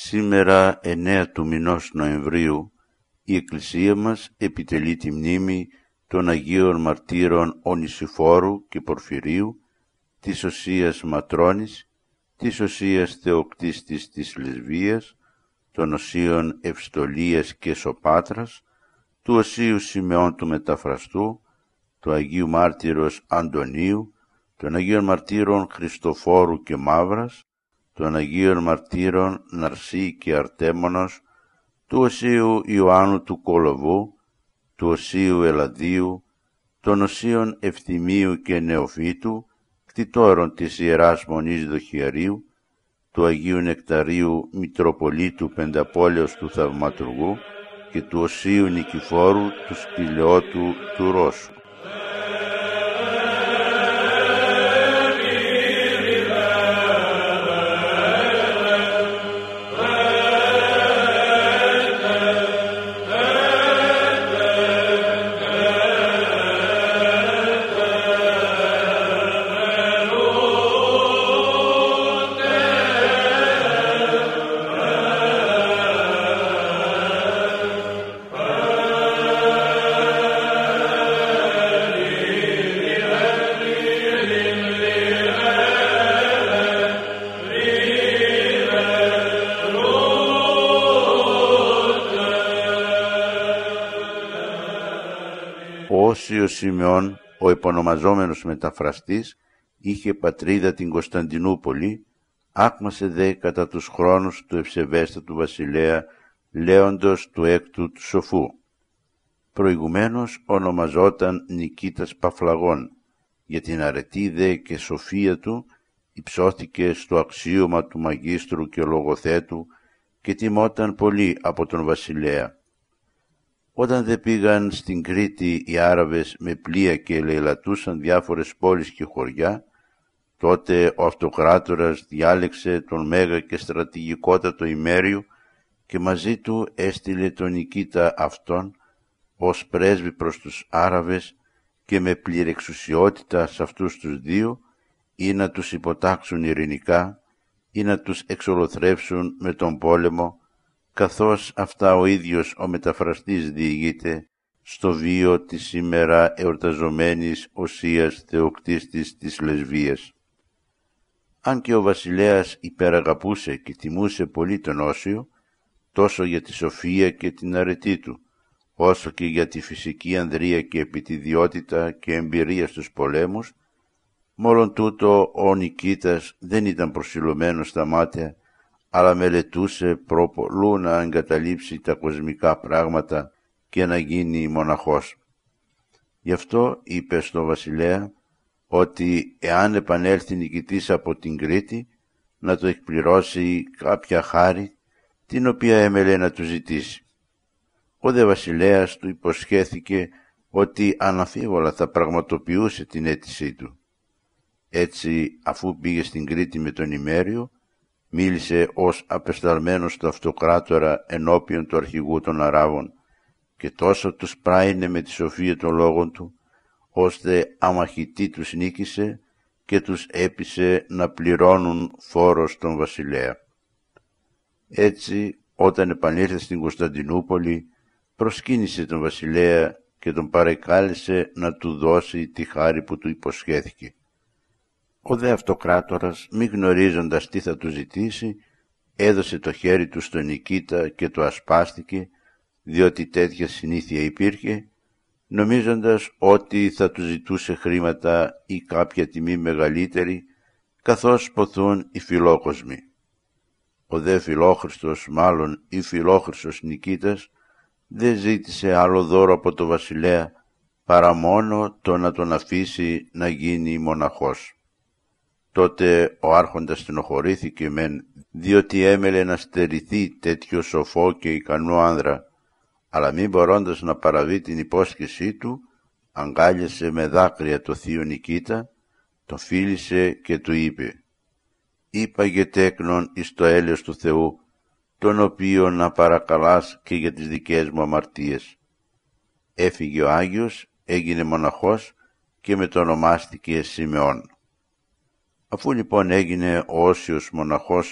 Σήμερα 9 του μηνός Νοεμβρίου η Εκκλησία μας επιτελεί τη μνήμη των Αγίων Μαρτύρων Ονησιφόρου και Πορφυρίου, της Οσίας Ματρώνης, της Οσίας Θεοκτίστης της Λεσβίας, των Οσίων Ευστολίας και Σοπάτρας, του Οσίου Σιμεών του Μεταφραστού, του Αγίου Μάρτυρος Αντωνίου, των Αγίων Μαρτύρων Χριστοφόρου και Μαύρας, των Αγίων Μαρτύρων Ναρσή και Αρτέμονος, του Οσίου Ιωάννου του Κολοβού, του Οσίου Ελαδίου, των Οσίων Ευθυμίου και Νεοφύτου, κτητόρων της Ιεράς Μονής Δοχιαρίου, του Αγίου Νεκταρίου Μητροπολίτου Πενταπόλεως του Θαυματουργού και του Οσίου Νικηφόρου του Σπηλαιότου του Ρώσου. Ο Όσιος Σιμεών, ο επωνομαζόμενος μεταφραστής, είχε πατρίδα την Κωνσταντινούπολη, άκμασε δε κατά τους χρόνους του ευσεβέστατου βασιλέα Λέοντος του Έκτου του Σοφού. Προηγουμένως ονομαζόταν Νικήτας Παφλαγών, για την αρετή δε και σοφία του υψώθηκε στο αξίωμα του μαγίστρου και λογοθέτου και τιμόταν πολύ από τον βασιλέα. Όταν δε πήγαν στην Κρήτη οι Άραβες με πλοία και ελεηλατούσαν διάφορες πόλεις και χωριά, τότε ο Αυτοκράτορας διάλεξε τον μέγα και στρατηγικότατο Ημέριο και μαζί του έστειλε τον Νικήτα αυτόν ως πρέσβη προς τους Άραβες και με πληρεξουσιότητα σε αυτούς τους δύο ή να τους υποτάξουν ειρηνικά ή να τους εξολοθρεύσουν με τον πόλεμο, καθώς αυτά ο ίδιος ο μεταφραστής διηγείται στο βίο της σήμερα εορταζομένης Οσίας Θεοκτίστης της Λεσβίας. Αν και ο βασιλέας υπεραγαπούσε και τιμούσε πολύ τον Όσιο, τόσο για τη σοφία και την αρετή του, όσο και για τη φυσική ανδρεία και επιτιδιότητα και εμπειρία στους πολέμους, μόλον τούτο ο Νικήτας δεν ήταν προσιλωμένος στα μάτια, αλλά μελετούσε προπολού να εγκαταλείψει τα κοσμικά πράγματα και να γίνει μοναχός. Γι' αυτό είπε στο βασιλέα ότι εάν επανέλθει νικητής από την Κρήτη, να το εκπληρώσει κάποια χάρη την οποία έμελε να του ζητήσει. Ο δε βασιλέας του υποσχέθηκε ότι αναφίβολα θα πραγματοποιούσε την αίτησή του. Έτσι, αφού πήγε στην Κρήτη με τον Ημέριο, μίλησε ως απεσταλμένος του Αυτοκράτορα ενώπιον του αρχηγού των Αράβων και τόσο τους πράινε με τη σοφία των λόγων του, ώστε αμαχητή τους νίκησε και τους έπεισε να πληρώνουν φόρο στον βασιλέα. Έτσι, όταν επανήλθε στην Κωνσταντινούπολη, προσκύνησε τον βασιλέα και τον παρεκάλεσε να του δώσει τη χάρη που του υποσχέθηκε. Ο δε Αυτοκράτορας, μη γνωρίζοντας τι θα του ζητήσει, έδωσε το χέρι του στον Νικήτα και το ασπάστηκε, διότι τέτοια συνήθεια υπήρχε, νομίζοντας ότι θα του ζητούσε χρήματα ή κάποια τιμή μεγαλύτερη, καθώς ποθούν οι φιλόκοσμοι. Ο δε Φιλόχριστος, μάλλον ή Φιλόχριστος Νικήτας, δεν ζήτησε άλλο δώρο από το βασιλέα, παρά μόνο το να τον αφήσει να γίνει μοναχός. Τότε ο άρχοντας στενοχωρήθηκε μεν, διότι έμελε να στερηθεί τέτοιο σοφό και ικανό άνδρα, αλλά μη μπορώντας να παραβεί την υπόσχεσή του, αγκάλιασε με δάκρυα το θείο Νικήτα, τον φίλησε και του είπε «Είπαγε τέκνον εις το έλεος του Θεού, τον οποίο να παρακαλάς και για τις δικές μου αμαρτίες». Έφυγε ο Άγιος, έγινε μοναχός και μετονομάστηκε Σιμεών. Αφού λοιπόν έγινε ο Όσιος μοναχός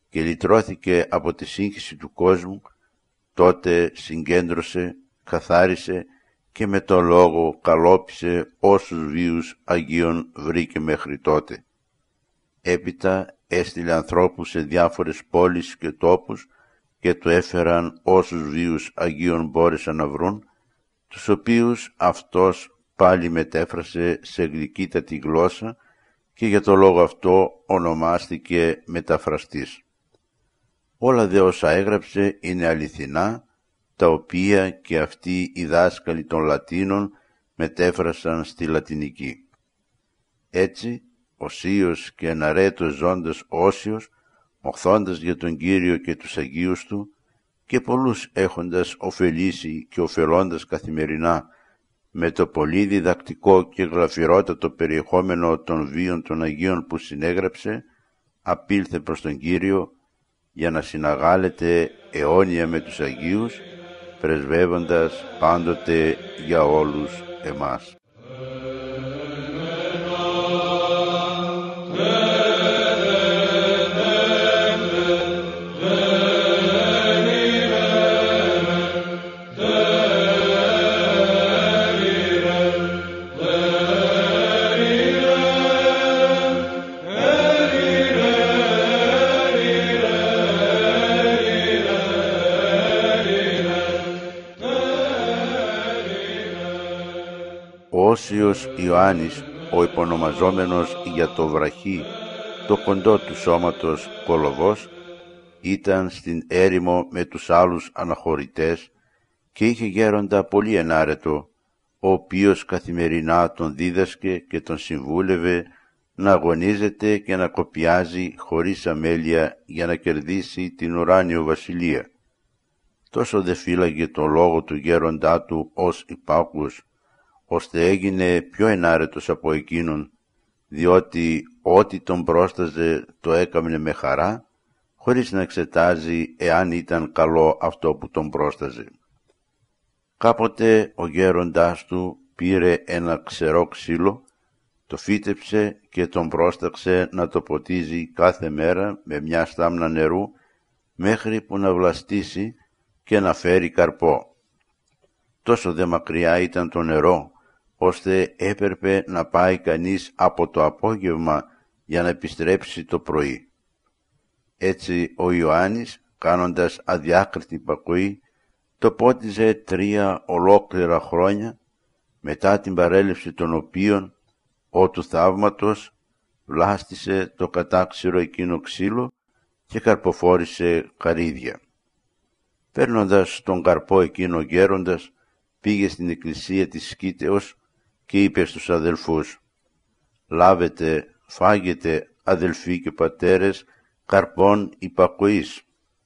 και λυτρώθηκε από τη σύγχυση του κόσμου, τότε συγκέντρωσε, καθάρισε και με τον λόγο καλόπισε όσους βίους Αγίων βρήκε μέχρι τότε. Έπειτα έστειλε ανθρώπους σε διάφορες πόλεις και τόπους και του έφεραν όσους βίους Αγίων μπόρεσαν να βρουν, τους οποίους αυτός πάλι μετέφρασε σε γλυκύτατη γλώσσα και για το λόγο αυτό ονομάστηκε μεταφραστής. Όλα δε όσα έγραψε είναι αληθινά, τα οποία και αυτοί οι δάσκαλοι των Λατίνων μετέφρασαν στη λατινική. Έτσι, οσίος και εναρέτος ζώντας όσιος, μοχθώντας για τον Κύριο και τους Αγίους Του, και πολλούς έχοντας ωφελήσει και ωφελώντας καθημερινά με το πολύ διδακτικό και γλαφυρότατο περιεχόμενο των βίων των Αγίων που συνέγραψε, απήλθε προς τον Κύριο για να συναγάλεται αιώνια με τους Αγίους, πρεσβεύοντας πάντοτε για όλους εμάς. Ο Όσιος Ιωάννης, ο υπονομαζόμενος για το βραχί, το κοντό του σώματος Κολοβός, ήταν στην έρημο με τους άλλους αναχωρητές και είχε γέροντα πολύ ενάρετο, ο οποίος καθημερινά τον δίδασκε και τον συμβούλευε να αγωνίζεται και να κοπιάζει χωρίς αμέλεια για να κερδίσει την ουράνιο βασιλεία. Τόσο δε φύλαγε τον λόγο του γέροντά του ως υπάκουος, ώστε έγινε πιο ενάρετος από εκείνον, διότι ό,τι τον πρόσταζε το έκαμνε με χαρά, χωρίς να εξετάζει εάν ήταν καλό αυτό που τον πρόσταζε. Κάποτε ο γέροντάς του πήρε ένα ξερό ξύλο, το φύτεψε και τον πρόσταξε να το ποτίζει κάθε μέρα με μια στάμνα νερού, μέχρι που να βλαστήσει και να φέρει καρπό. Τόσο δε μακριά ήταν το νερό, ώστε έπρεπε να πάει κανείς από το απόγευμα για να επιστρέψει το πρωί. Έτσι ο Ιωάννης, κάνοντας αδιάκριτη υπακοή, το πότιζε 3 ολόκληρα χρόνια, μετά την παρέλευση των οποίων ο του θαύματος βλάστησε το κατάξυρο εκείνο ξύλο και καρποφόρησε καρύδια. Παίρνοντας τον καρπό εκείνο ο γέροντας, πήγε στην εκκλησία της Σκήτεως και είπε στους αδελφούς: «Λάβετε, φάγετε, αδελφοί και πατέρες, καρπών υπακοής».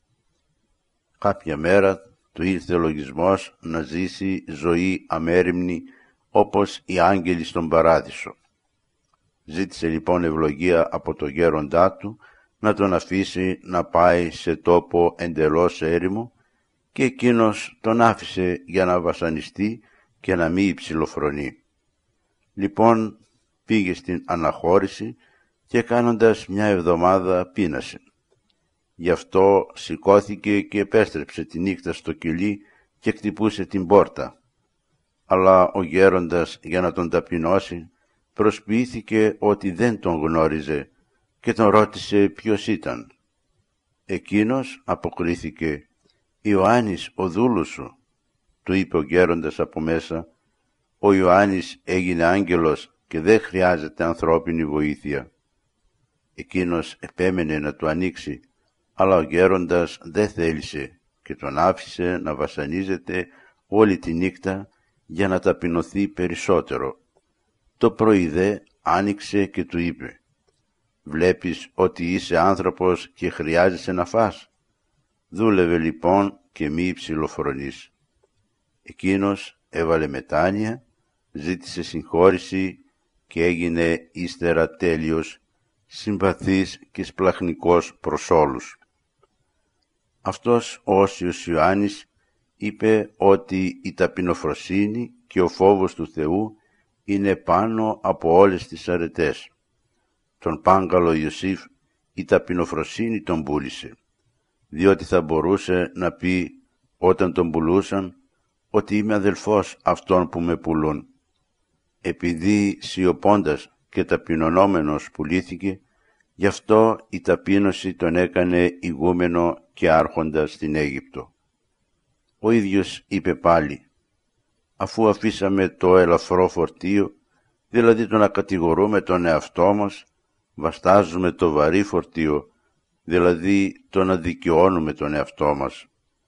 Κάποια μέρα του ήρθε ο λογισμός να ζήσει ζωή αμέριμνη όπως οι άγγελοι στον παράδεισο. Ζήτησε λοιπόν ευλογία από το γέροντά του να τον αφήσει να πάει σε τόπο εντελώς έρημο, και εκείνος τον άφησε για να βασανιστεί και να μην υψηλοφρονεί. Λοιπόν πήγε στην αναχώρηση και κάνοντας μια εβδομάδα πείνασε. Γι' αυτό σηκώθηκε και επέστρεψε τη νύχτα στο κελί και χτυπούσε την πόρτα. Αλλά ο γέροντας, για να τον ταπεινώσει, προσποιήθηκε ότι δεν τον γνώριζε και τον ρώτησε ποιος ήταν. Εκείνος αποκρίθηκε: «Ιωάννης, ο δούλος σου». Του είπε ο γέροντας από μέσα: «Ο Ιωάννης έγινε άγγελος και δεν χρειάζεται ανθρώπινη βοήθεια». Εκείνος επέμενε να του ανοίξει, αλλά ο γέροντας δεν θέλησε και τον άφησε να βασανίζεται όλη τη νύχτα για να ταπεινωθεί περισσότερο. Το πρωί δε άνοιξε και του είπε: «Βλέπεις ότι είσαι άνθρωπος και χρειάζεσαι να φας. Δούλευε λοιπόν και μη υψηλοφρονείς». Εκείνος έβαλε μετάνοια, ζήτησε συγχώρηση και έγινε ύστερα τέλειος, συμπαθής και σπλαχνικός προς όλους. Αυτός ο Όσιος Ιωάννης είπε ότι η ταπεινοφροσύνη και ο φόβος του Θεού είναι πάνω από όλες τις αρετές. Τον Πάγκαλο Ιωσήφ η ταπεινοφροσύνη τον πούλησε, διότι θα μπορούσε να πει όταν τον πουλούσαν ότι είμαι αδελφός αυτών που με πουλούν. Επειδή σιωπώντας και ταπεινωνόμενος πουλήθηκε, γι' αυτό η ταπείνωση τον έκανε ηγούμενο και άρχοντα στην Αίγυπτο. Ο ίδιος είπε πάλι, αφού αφήσαμε το ελαφρό φορτίο, δηλαδή το να κατηγορούμε τον εαυτό μας, βαστάζουμε το βαρύ φορτίο, δηλαδή το να δικαιώνουμε τον εαυτό μας.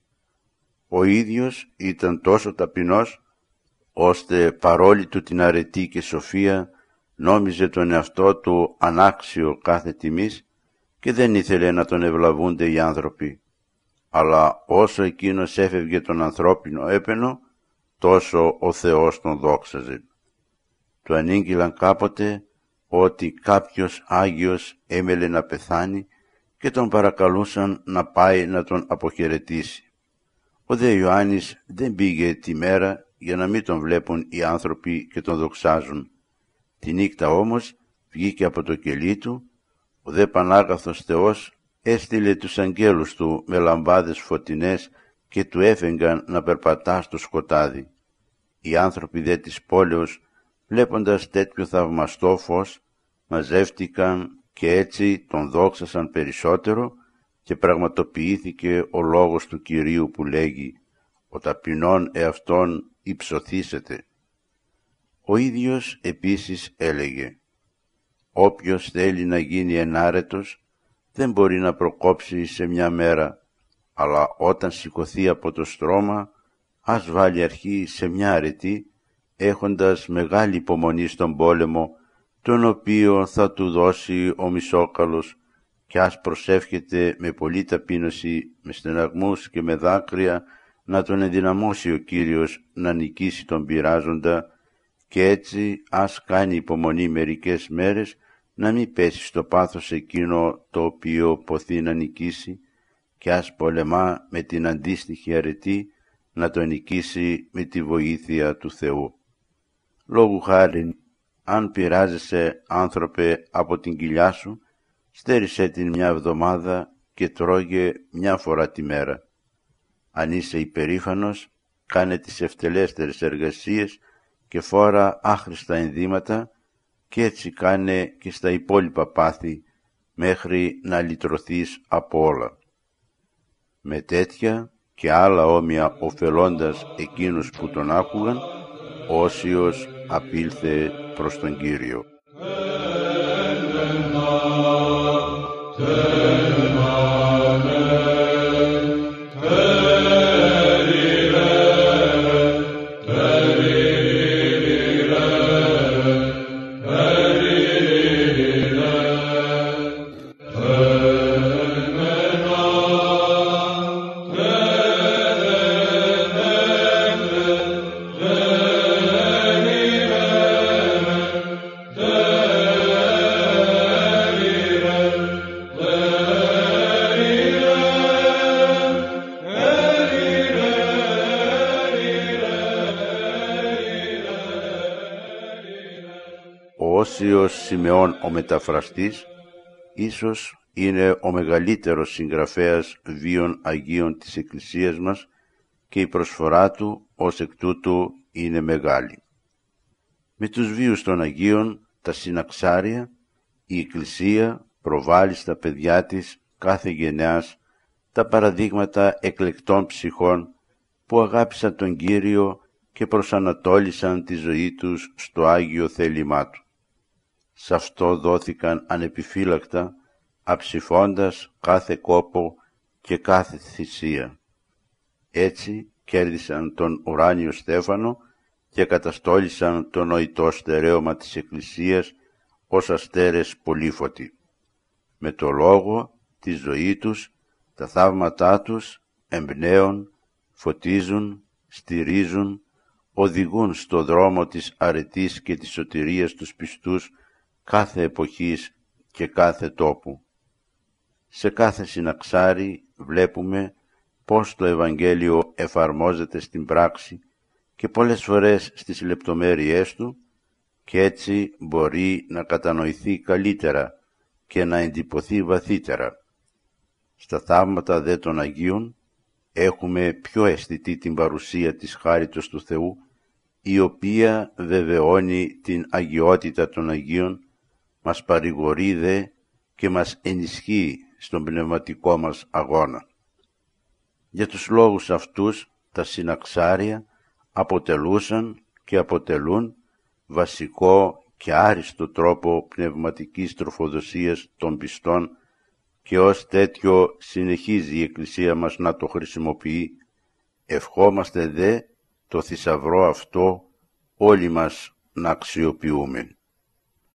Ο ίδιος ήταν τόσο ταπεινός, ώστε παρόλη του την αρετή και σοφία, νόμιζε τον εαυτό του ανάξιο κάθε τιμής και δεν ήθελε να τον ευλαβούνται οι άνθρωποι. Αλλά όσο εκείνος έφευγε τον ανθρώπινο έπαινο, τόσο ο Θεός τον δόξαζε. Του ανήγγειλαν κάποτε ότι κάποιος Άγιος έμελε να πεθάνει και τον παρακαλούσαν να πάει να τον αποχαιρετήσει. Ο δε Ιωάννης δεν πήγε τη μέρα για να μην τον βλέπουν οι άνθρωποι και τον δοξάζουν. Τη νύχτα όμως βγήκε από το κελί του, ο δε Πανάγαθος Θεός έστειλε τους αγγέλους του με λαμπάδες φωτεινές και του έφεγγαν να περπατά στο σκοτάδι. Οι άνθρωποι δε της πόλεως, βλέποντας τέτοιο θαυμαστό φως, μαζεύτηκαν και έτσι τον δόξασαν περισσότερο και πραγματοποιήθηκε ο λόγος του Κυρίου που λέγει «Ο ταπεινών εαυτόν υψωθήσετε». Ο ίδιος επίσης έλεγε «Όποιος θέλει να γίνει ενάρετος δεν μπορεί να προκόψει σε μια μέρα, αλλά όταν σηκωθεί από το στρώμα ας βάλει αρχή σε μια αρετή, έχοντας μεγάλη υπομονή στον πόλεμο, τον οποίο θα του δώσει ο Μισόκαλος, και ας προσεύχεται με πολλή ταπείνωση, με στεναγμούς και με δάκρυα, να τον ενδυναμώσει ο Κύριος να νικήσει τον πειράζοντα, και έτσι ας κάνει υπομονή μερικές μέρες, να μην πέσει στο πάθος εκείνο το οποίο ποθεί να νικήσει, και ας πολεμά με την αντίστοιχη αρετή να τον νικήσει με τη βοήθεια του Θεού. Λόγου χάριν, αν πειράζεσαι άνθρωπε από την κοιλιά σου, στέρισέ την μια εβδομάδα και τρώγε μια φορά τη μέρα. Αν είσαι υπερήφανος, κάνε τις ευτελέστερες εργασίες και φόρα άχρηστα ενδύματα, και έτσι κάνε και στα υπόλοιπα πάθη, μέχρι να λυτρωθείς από όλα. Με τέτοια και άλλα όμοια ωφελώντας εκείνους που τον άκουγαν, ο Όσιος απήλθε προς τον Κύριο. Ο Όσιος Σιμεών ο Μεταφραστής ίσως είναι ο μεγαλύτερος συγγραφέας βίων Αγίων της Εκκλησίας μας και η προσφορά του ως εκ τούτου είναι μεγάλη. Με τους βίους των Αγίων, τα συναξάρια, η Εκκλησία προβάλλει στα παιδιά της κάθε γενεάς τα παραδείγματα εκλεκτών ψυχών που αγάπησαν τον Κύριο και προσανατόλισαν τη ζωή τους στο Άγιο θέλημά Του. Σ' αυτό δόθηκαν ανεπιφύλακτα, αψηφώντας κάθε κόπο και κάθε θυσία. Έτσι κέρδισαν τον ουράνιο στέφανο και καταστόλισαν το νοητό στερέωμα της Εκκλησίας ως αστέρες πολύφωτοι. Με το λόγο, τη ζωή τους, τα θαύματά τους εμπνέουν, φωτίζουν, στηρίζουν, οδηγούν στο δρόμο της αρετής και της σωτηρίας τους πιστούς κάθε εποχής και κάθε τόπου. Σε κάθε συναξάρι βλέπουμε πώς το Ευαγγέλιο εφαρμόζεται στην πράξη και πολλές φορές στις λεπτομέρειές του, και έτσι μπορεί να κατανοηθεί καλύτερα και να εντυπωθεί βαθύτερα. Στα θαύματα δε των Αγίων έχουμε πιο αισθητή την παρουσία της χάριτος του Θεού, η οποία βεβαιώνει την αγιότητα των Αγίων, μας παρηγορεί δε και μας ενισχύει στον πνευματικό μας αγώνα. Για τους λόγους αυτούς τα συναξάρια αποτελούσαν και αποτελούν βασικό και άριστο τρόπο πνευματικής τροφοδοσίας των πιστών και ως τέτοιο συνεχίζει η Εκκλησία μας να το χρησιμοποιεί. Ευχόμαστε δε το θησαυρό αυτό όλοι μας να αξιοποιούμε.